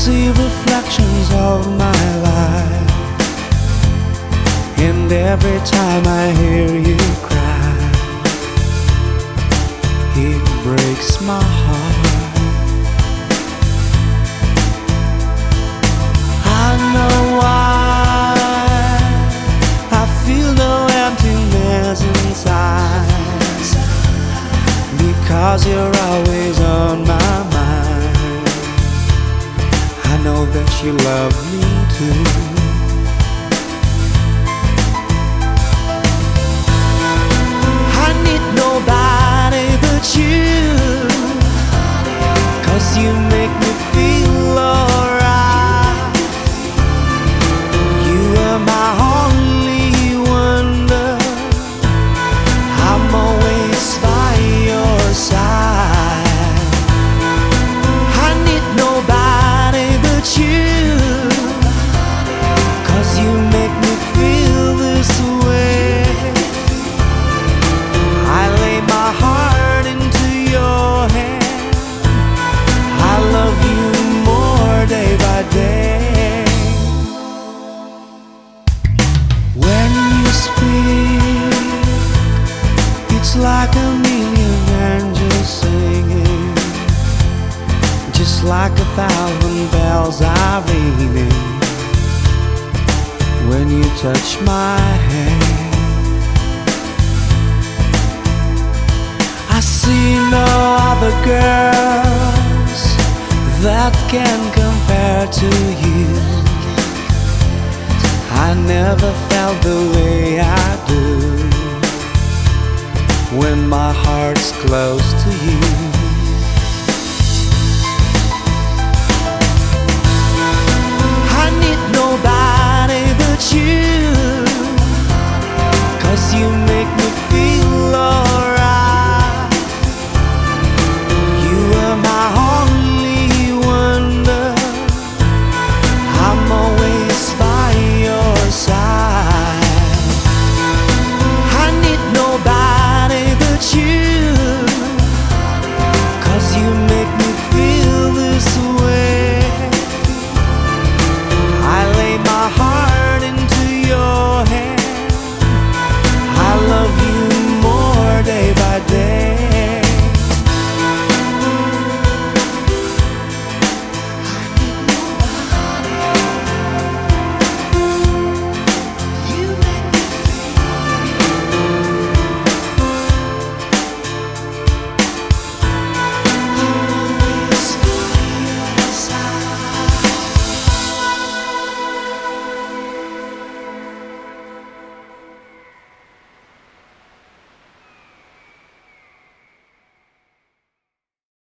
see reflections of my life, and every time I hear you cry, it breaks my heart. I know why I feel no emptiness inside, because you're always on my mind. I know that you love me too. I need nobody but you, 'cause you make me feel alright. You are my only wonder, I'm always by your side. I need nobody but you, 'cause you make me feel this way. I lay my heart into your hand, I love you more day by day. When you speak, it's like a million angels singing, just like 1,000 bells are ringing. When you touch my hand, I see no other girls that can compare to you. I never felt the way I do when my heart's close to you.